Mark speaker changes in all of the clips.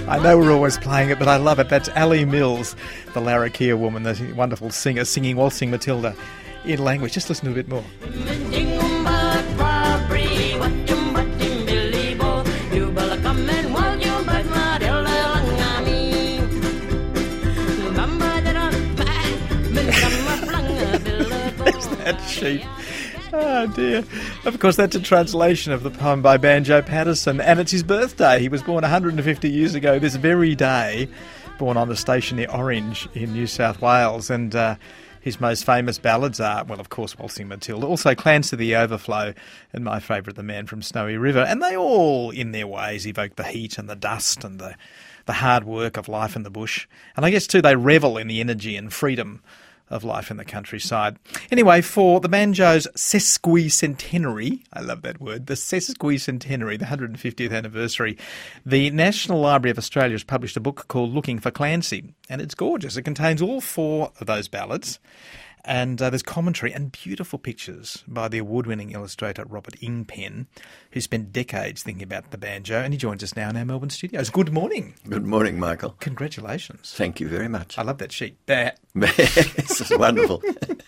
Speaker 1: I know we're always playing it, but I love it. That's Ali Mills, the Larrakia woman, the wonderful singer, singing Waltzing Matilda in language. Just listen to a bit more. There's that sheep. Oh dear. Of course, that's a translation of the poem by Banjo Paterson, and it's his birthday. He was born 150 years ago this very day, born on the station near Orange in New South Wales, and his most famous ballads are, well, of course, Waltzing Matilda, also Clancy the Overflow, and my favourite, The Man from Snowy River, and they all, in their ways, evoke the heat and the dust and the hard work of life in the bush. And I guess, too, they revel in the energy and freedom of life in the countryside. Anyway, for the banjo's sesquicentenary, I love that word, the sesquicentenary, the 150th anniversary, the National Library of Australia has published a book called Looking for Clancy, and it's gorgeous. It contains all 4 of those ballads, and there's commentary and beautiful pictures by the award-winning illustrator Robert Ingpen, who spent decades thinking about the banjo, and he joins us now in our Melbourne studios. Good morning.
Speaker 2: Good morning, Michael.
Speaker 1: Congratulations.
Speaker 2: Thank you very much.
Speaker 1: I love that sheet. There.
Speaker 2: This is wonderful.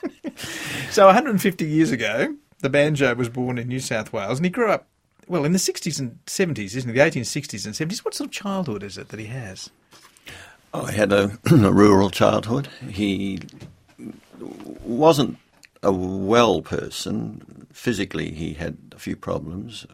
Speaker 1: So 150 years ago, the banjo was born in New South Wales, and he grew up, well, in the 60s and 70s, isn't it? The 1860s and 70s. What sort of childhood is it that he has?
Speaker 2: Oh, he had a rural childhood. He wasn't a well person. Physically, he had a few problems,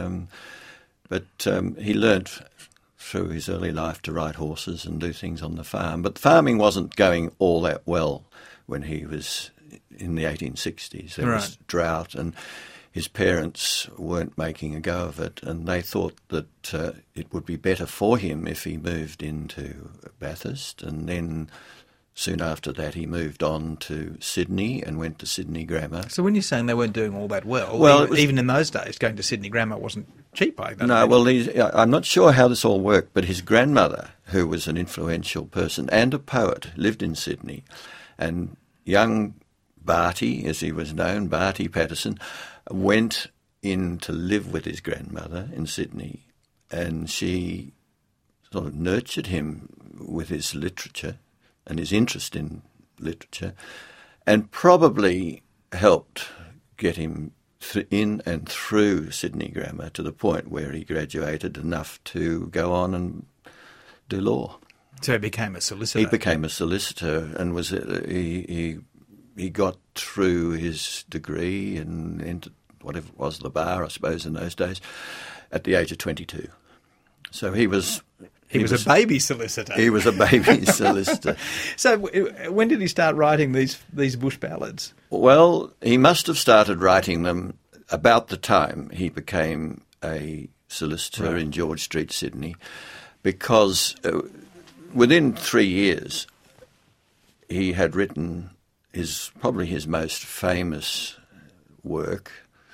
Speaker 2: but he learnt through his early life to ride horses and do things on the farm. But farming wasn't going all that well when he was in the 1860s. There was drought, and his parents weren't making a go of it, and they thought that it would be better for him if he moved into Bathurst, and then soon after that, he moved on to Sydney and went to Sydney Grammar.
Speaker 1: So when you're saying they weren't doing all that well, even in those days, going to Sydney Grammar wasn't cheap, I don't know.
Speaker 2: Well, I'm not sure how this all worked, but his grandmother, who was an influential person and a poet, lived in Sydney, and young Barty, as he was known, Barty Paterson, went in to live with his grandmother in Sydney, and she sort of nurtured him with his literature and his interest in literature, and probably helped get him in and through Sydney Grammar to the point where he graduated enough to go on and do law.
Speaker 1: So he became a solicitor.
Speaker 2: He became a solicitor, and was he got through his degree and into whatever it was, the bar, I suppose, in those days, at the age of 22. So he was a baby solicitor. He was a baby solicitor.
Speaker 1: So when did he start writing these bush ballads?
Speaker 2: Well, he must have started writing them about the time he became a solicitor in George Street, Sydney, because within 3 years he had written probably his most famous work,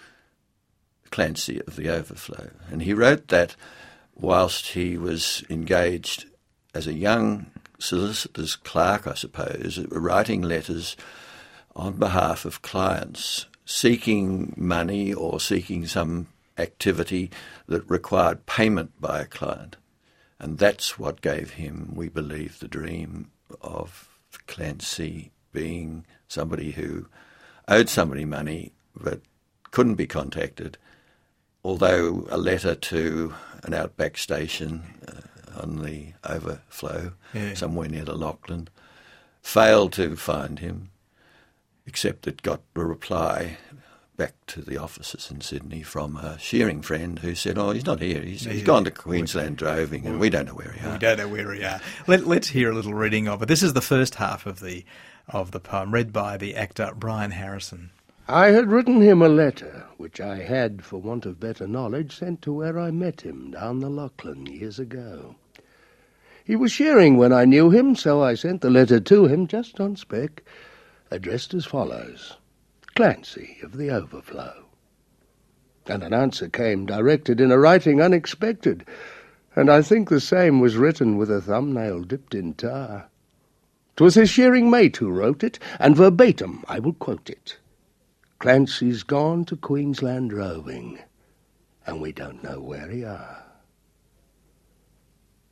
Speaker 2: Clancy of the Overflow. And he wrote that whilst he was engaged as a young solicitor's clerk, I suppose, writing letters on behalf of clients seeking money or seeking some activity that required payment by a client. And that's what gave him, we believe, the dream of Clancy being somebody who owed somebody money but couldn't be contacted, although a letter to an outback station on the Overflow, somewhere near the Lachlan, failed to find him, except it got a reply back to the offices in Sydney from a shearing friend who said, "Oh, he's not here. He's gone to Queensland droving, and we don't know where he are."
Speaker 1: We don't know where he are. Let's hear a little reading of it. This is the first half of the poem, read by the actor Brian Harrison.
Speaker 3: I had written him a letter, which I had, for want of better knowledge, sent to where I met him down the Lachlan years ago. He was shearing when I knew him, so I sent the letter to him just on spec, addressed as follows: Clancy of the Overflow. And an answer came, directed in a writing unexpected, and I think the same was written with a thumbnail dipped in tar. 'Twas his shearing mate who wrote it, and verbatim I will quote it. Clancy's gone to Queensland roving, and we don't know where he are.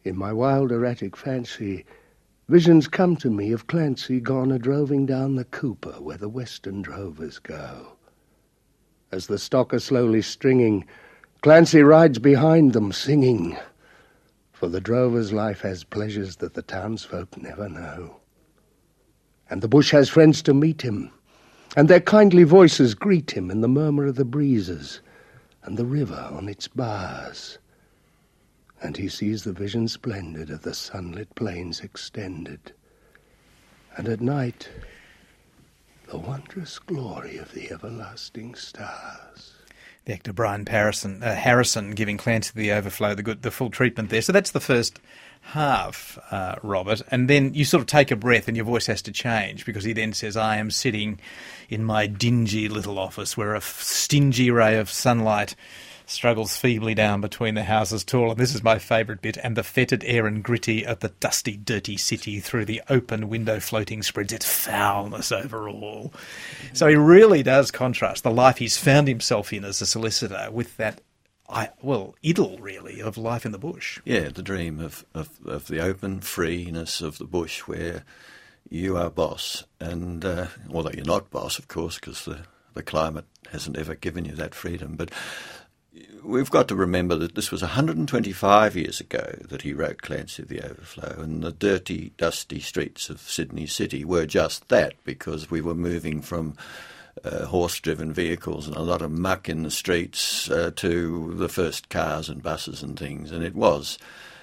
Speaker 3: In my wild erratic fancy, visions come to me of Clancy gone a-droving down the Cooper where the western drovers go. As the stock are slowly stringing, Clancy rides behind them singing, for the drover's life has pleasures that the townsfolk never know. And the bush has friends to meet him, and their kindly voices greet him in the murmur of the breezes and the river on its bars. And he sees the vision splendid of the sunlit plains extended, and at night the wondrous glory of the everlasting stars.
Speaker 1: The actor Brian Harrison giving Clancy the Overflow the full treatment there. So that's the first half, Robert, and then you sort of take a breath and your voice has to change because he then says, I am sitting in my dingy little office where a stingy ray of sunlight struggles feebly down between the houses tall, and this is my favourite bit, and the fetid air and gritty of the dusty, dirty city through the open window floating spreads its foulness over all. So he really does contrast the life he's found himself in as a solicitor with that, idyll, really, of life in the bush.
Speaker 2: Yeah, the dream of the open freeness of the bush where you are boss, and although you're not boss, of course, because the climate hasn't ever given you that freedom, but we've got to remember that this was 125 years ago that he wrote Clancy the Overflow, and the dirty, dusty streets of Sydney City were just that, because we were moving from horse-driven vehicles and a lot of muck in the streets to the first cars and buses and things, and it was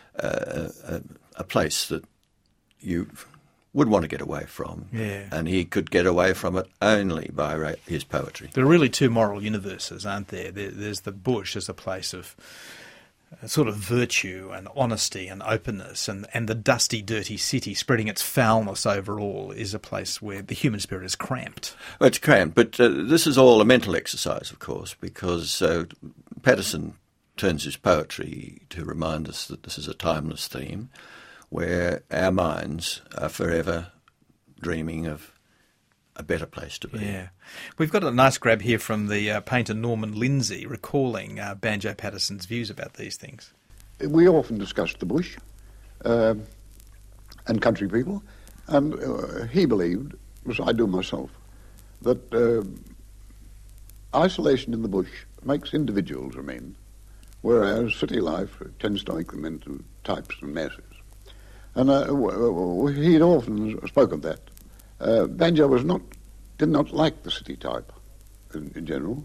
Speaker 2: a place that you would want to get away from.
Speaker 1: Yeah.
Speaker 2: And he could get away from it only by his poetry.
Speaker 1: There are really two moral universes, aren't there? There's the bush as a place of sort of virtue and honesty and openness, and the dusty, dirty city spreading its foulness over all is a place where the human spirit is cramped.
Speaker 2: Well, it's cramped, but this is all a mental exercise, of course, because Patterson turns his poetry to remind us that this is a timeless theme, where our minds are forever dreaming of a better place to be.
Speaker 1: Yeah. We've got a nice grab here from the painter Norman Lindsay recalling Banjo Patterson's views about these things.
Speaker 4: We often discussed the bush and country people, and he believed, as I do myself, that isolation in the bush makes individuals remain, whereas city life tends to make them into types and masses. And he'd often spoke of that. Banjo did not like the city type in general.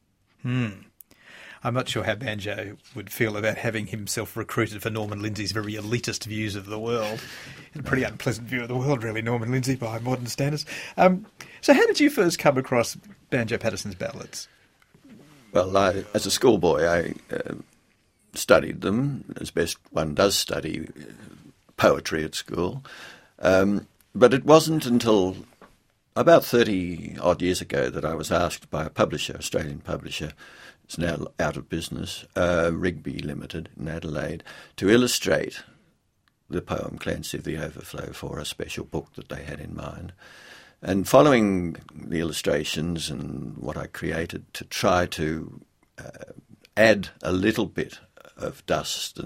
Speaker 1: I'm not sure how Banjo would feel about having himself recruited for Norman Lindsay's very elitist views of the world. A pretty unpleasant view of the world, really, Norman Lindsay, by modern standards. So how did you first come across Banjo Patterson's ballads?
Speaker 2: Well, as a schoolboy, I studied them, as best one does study poetry at school. But it wasn't until about 30-odd years ago that I was asked by a publisher, Australian publisher, it's now out of business, Rigby Limited in Adelaide, to illustrate the poem Clancy the Overflow for a special book that they had in mind. And following the illustrations and what I created to try to add a little bit of dust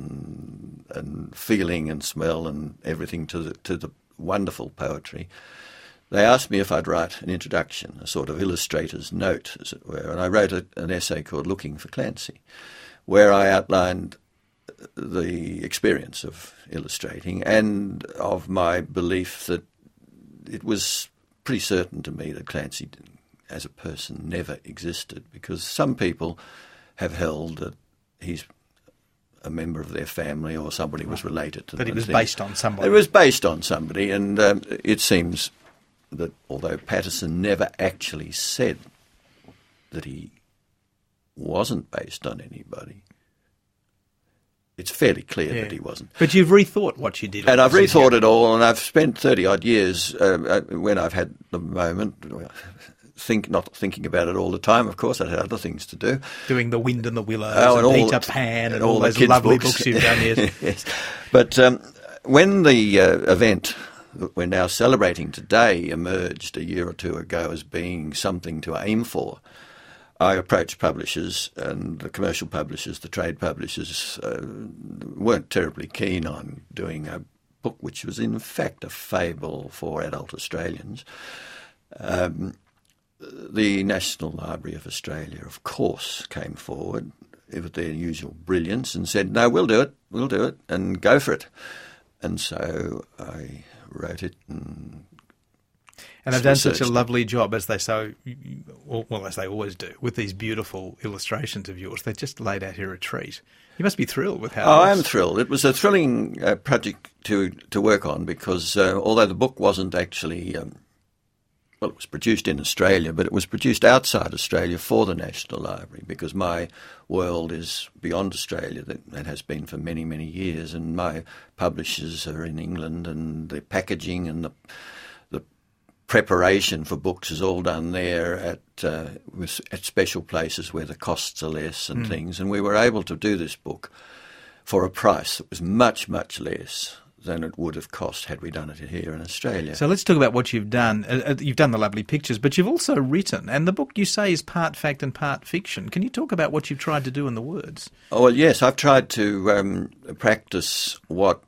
Speaker 2: and feeling and smell and everything to the wonderful poetry, they asked me if I'd write an introduction, a sort of illustrator's note, as it were, and I wrote an essay called Looking for Clancy, where I outlined the experience of illustrating and of my belief that it was pretty certain to me that Clancy as a person never existed, because some people have held that he's a member of their family or somebody was related to them.
Speaker 1: But it was based on somebody.
Speaker 2: It was based on somebody, and it seems that although Patterson never actually said that he wasn't based on anybody, it's fairly clear that he wasn't.
Speaker 1: But you've rethought what you did.
Speaker 2: And I've rethought it all, and I've spent 30-odd years when I've had the moment, not thinking about it all the time, of course. I had other things to do.
Speaker 1: Doing The Wind and the Willows and Peter Pan and all those lovely books you've done, yes.
Speaker 2: Yes. But when the event that we're now celebrating today emerged a year or two ago as being something to aim for, I approached publishers, and the commercial publishers, the trade publishers, weren't terribly keen on doing a book which was in fact a fable for adult Australians. The National Library of Australia, of course, came forward with their usual brilliance and said, no, we'll do it, and go for it. And so I wrote it and
Speaker 1: they've done such a lovely job, as they so, well, as they always do, with these beautiful illustrations of yours. They just laid out here a treat. You must be thrilled with how.
Speaker 2: I am thrilled. It was a thrilling project to work on because although the book wasn't actually, well, it was produced in Australia, but it was produced outside Australia for the National Library because my world is beyond Australia. That has been for many, many years, and my publishers are in England, and the packaging and the preparation for books is all done there at special places where the costs are less and things. And we were able to do this book for a price that was much, much less than it would have cost had we done it here in Australia.
Speaker 1: So let's talk about what you've done. You've done the lovely pictures, but you've also written, and the book you say is part fact and part fiction. Can you talk about what you've tried to do in the words?
Speaker 2: Oh, well, yes, I've tried to practice what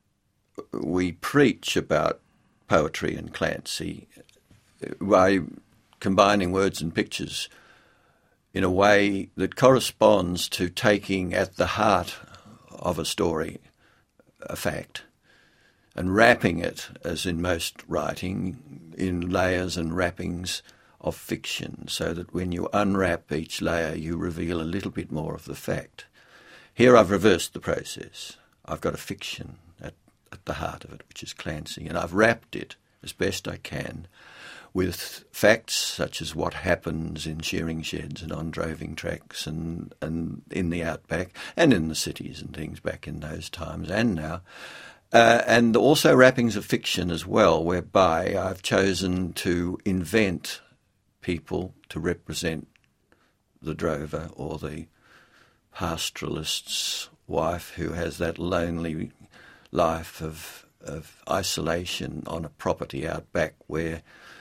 Speaker 2: we preach about poetry and Clancy by combining words and pictures in a way that corresponds to taking at the heart of a story a fact and wrapping it, as in most writing, in layers and wrappings of fiction, so that when you unwrap each layer you reveal a little bit more of the fact. Here I've reversed the process. I've got a fiction at the heart of it, which is Clancy, and I've wrapped it as best I can with facts such as what happens in shearing sheds and on droving tracks and in the outback and in the cities and things back in those times and now. And also wrappings of fiction as well, whereby I've chosen to invent people to represent the drover or the pastoralist's wife who has that lonely life of isolation on a property out back where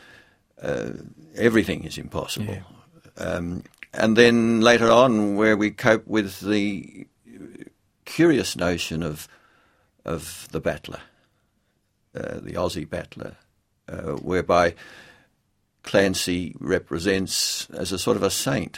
Speaker 2: everything is impossible. Yeah. And then later on where we cope with the curious notion of the battler, the Aussie battler, whereby Clancy represents as a sort of a saint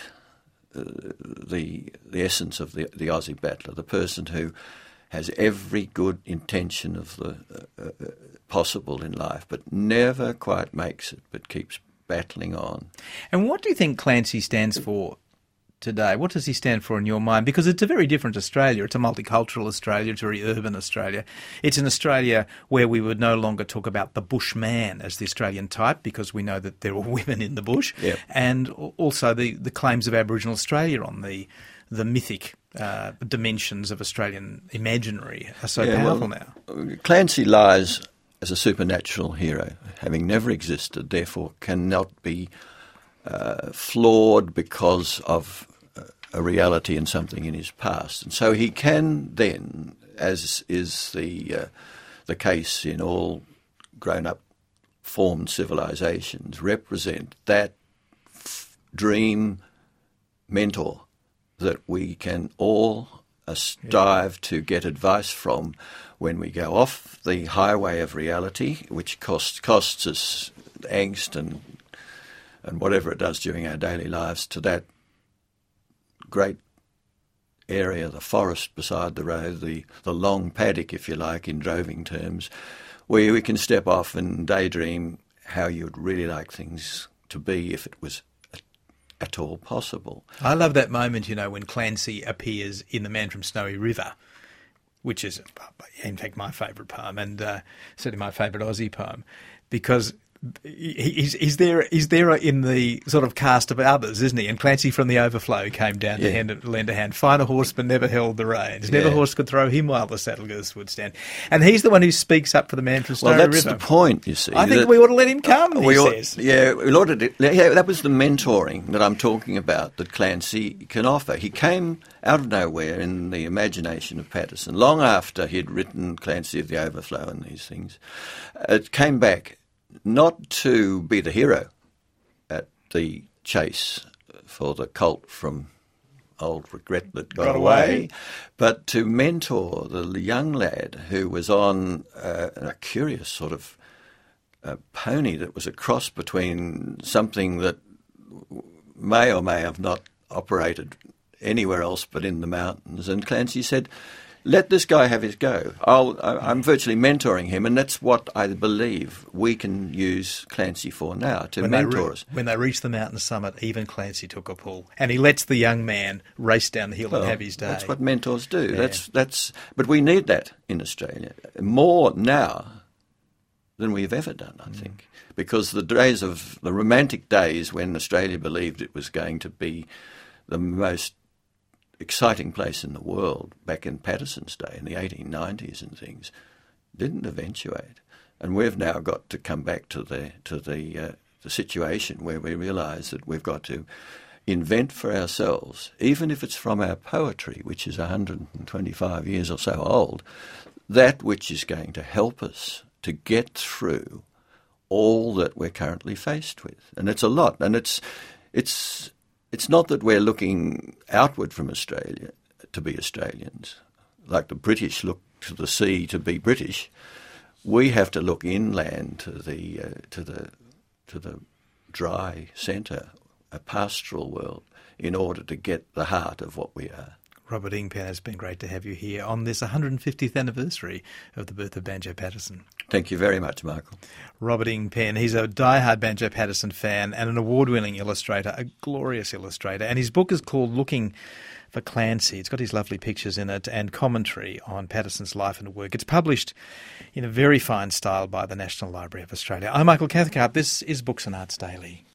Speaker 2: the essence of the Aussie battler, the person who has every good intention of the possible in life, but never quite makes it, but keeps battling on.
Speaker 1: And what do you think Clancy stands for today? What does he stand for in your mind? Because it's a very different Australia. It's a multicultural Australia. It's a very urban Australia. It's an Australia where we would no longer talk about the bushman as the Australian type, because we know that there are women in the bush. Yep. And also the claims of Aboriginal Australia on the mythic dimensions of Australian imaginary are so powerful now.
Speaker 2: Clancy lies as a supernatural hero, having never existed, therefore cannot be flawed because of a reality and something in his past. And so he can then, as is the case in all grown-up formed civilizations, represent that dream mentor that we can all strive to get advice from when we go off the highway of reality, which costs us angst and whatever it does during our daily lives, to that great area, the forest beside the road, the long paddock, if you like, in droving terms, where we can step off and daydream how you'd really like things to be if it was at all possible.
Speaker 1: I love that moment, when Clancy appears in The Man from Snowy River, which is, in fact, my favourite poem and certainly my favourite Aussie poem, because he's there in the sort of cast of others, isn't he? And Clancy from the Overflow came down to lend a hand. Finer horseman never held the reins. Never horse could throw him while the saddle girths would stand. And he's the one who speaks up for the Man from Snowy River.
Speaker 2: Well, that's the point, you see.
Speaker 1: I think we ought to let him come, he says.
Speaker 2: Yeah, that was the mentoring that I'm talking about that Clancy can offer. He came out of nowhere in the imagination of Patterson, long after he'd written Clancy of the Overflow and these things. It came back not to be the hero at the chase for the colt from Old Regret That Got Away, but to mentor the young lad who was on a curious sort of pony that was a cross between something that may or may have not operated anywhere else but in the mountains. And Clancy said, let this guy have his go. I'm virtually mentoring him, and that's what I believe we can use Clancy for now, to mentor us.
Speaker 1: When they reached the mountain summit, even Clancy took a pull, and he lets the young man race down the hill and have his day.
Speaker 2: That's what mentors do.
Speaker 1: Yeah.
Speaker 2: But we need that in Australia more now than we've ever done, I think, because the romantic days when Australia believed it was going to be the most exciting place in the world back in Patterson's day in the 1890s and things didn't eventuate, and we've now got to come back to the situation where we realise that we've got to invent for ourselves, even if it's from our poetry, which is 125 years or so old, that which is going to help us to get through all that we're currently faced with. And it's a lot, and it's not that we're looking outward from Australia to be Australians, like the British look to the sea to be British. We have to look inland to the dry centre, a pastoral world, in order to get the heart of what we are.
Speaker 1: Robert Ingpen, it's been great to have you here on this 150th anniversary of the birth of Banjo Paterson.
Speaker 2: Thank you very much, Michael.
Speaker 1: Robert Ingpen, he's a diehard Banjo Paterson fan and an award-winning illustrator, a glorious illustrator. And his book is called Looking for Clancy. It's got his lovely pictures in it and commentary on Paterson's life and work. It's published in a very fine style by the National Library of Australia. I'm Michael Cathcart. This is Books and Arts Daily.